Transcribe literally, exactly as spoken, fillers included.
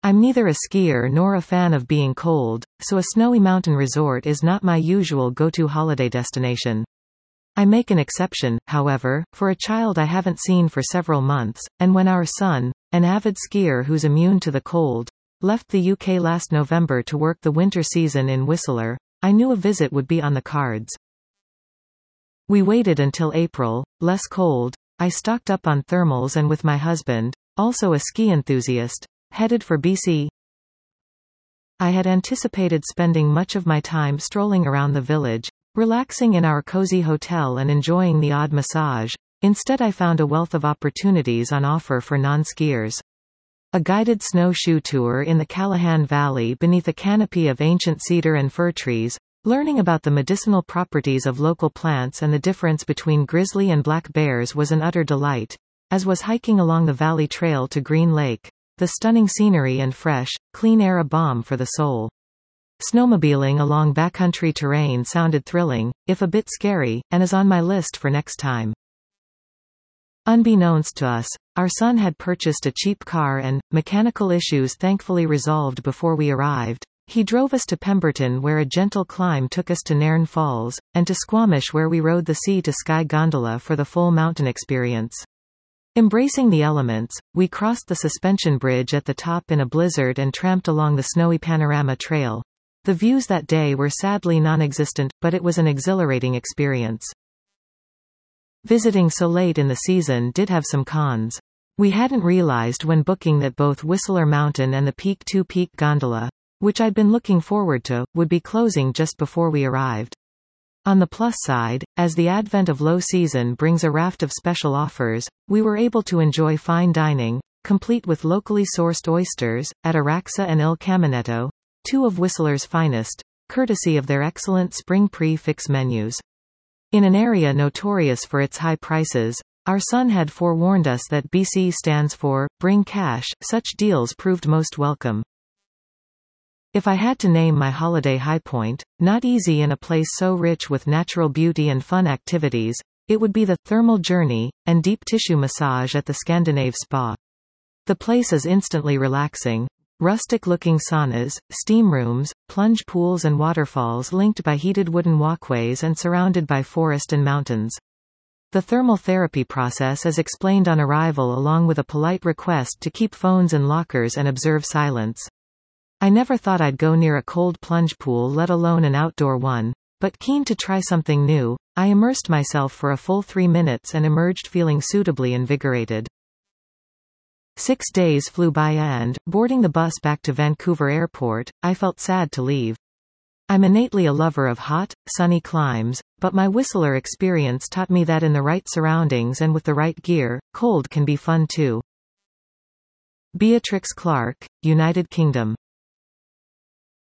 I'm neither a skier nor a fan of being cold, so a snowy mountain resort is not my usual go-to holiday destination. I make an exception, however, for a child I haven't seen for several months, and when our son, an avid skier who's immune to the cold, left the U K last November to work the winter season in Whistler, I knew a visit would be on the cards. We waited until April, less cold. I stocked up on thermals and with my husband, also a ski enthusiast, headed for B C. I had anticipated spending much of my time strolling around the village, relaxing in our cozy hotel and enjoying the odd massage. Instead, I found a wealth of opportunities on offer for non-skiers. A guided snowshoe tour in the Callahan Valley beneath a canopy of ancient cedar and fir trees, learning about the medicinal properties of local plants and the difference between grizzly and black bears was an utter delight, as was hiking along the valley trail to Green Lake, the stunning scenery and fresh, clean air a balm for the soul. Snowmobiling along backcountry terrain sounded thrilling, if a bit scary, and is on my list for next time. Unbeknownst to us, our son had purchased a cheap car and, mechanical issues thankfully resolved before we arrived, he drove us to Pemberton where a gentle climb took us to Nairn Falls, and to Squamish where we rode the sea-to-sky gondola for the full mountain experience. Embracing the elements, we crossed the suspension bridge at the top in a blizzard and tramped along the snowy Panorama Trail. The views that day were sadly non-existent, but it was an exhilarating experience. Visiting so late in the season did have some cons. We hadn't realized when booking that both Whistler Mountain and the Peak two Peak Gondola, which I'd been looking forward to, would be closing just before we arrived. On the plus side, as the advent of low season brings a raft of special offers, we were able to enjoy fine dining, complete with locally sourced oysters, at Araxa and Il Caminetto, two of Whistler's finest, courtesy of their excellent spring prix-fix menus. In an area notorious for its high prices, our son had forewarned us that B C stands for, bring cash. Such deals proved most welcome. If I had to name my holiday high point, not easy in a place so rich with natural beauty and fun activities, it would be the thermal journey and deep tissue massage at the Scandinave Spa. The place is instantly relaxing. Rustic-looking saunas, steam rooms, plunge pools and waterfalls linked by heated wooden walkways and surrounded by forest and mountains. The thermal therapy process is explained on arrival along with a polite request to keep phones in lockers and observe silence. I never thought I'd go near a cold plunge pool, let alone an outdoor one, but keen to try something new, I immersed myself for a full three minutes and emerged feeling suitably invigorated. Six days flew by and, boarding the bus back to Vancouver Airport, I felt sad to leave. I'm innately a lover of hot, sunny climes, but my Whistler experience taught me that in the right surroundings and with the right gear, cold can be fun too. Beatrix Clark, United Kingdom.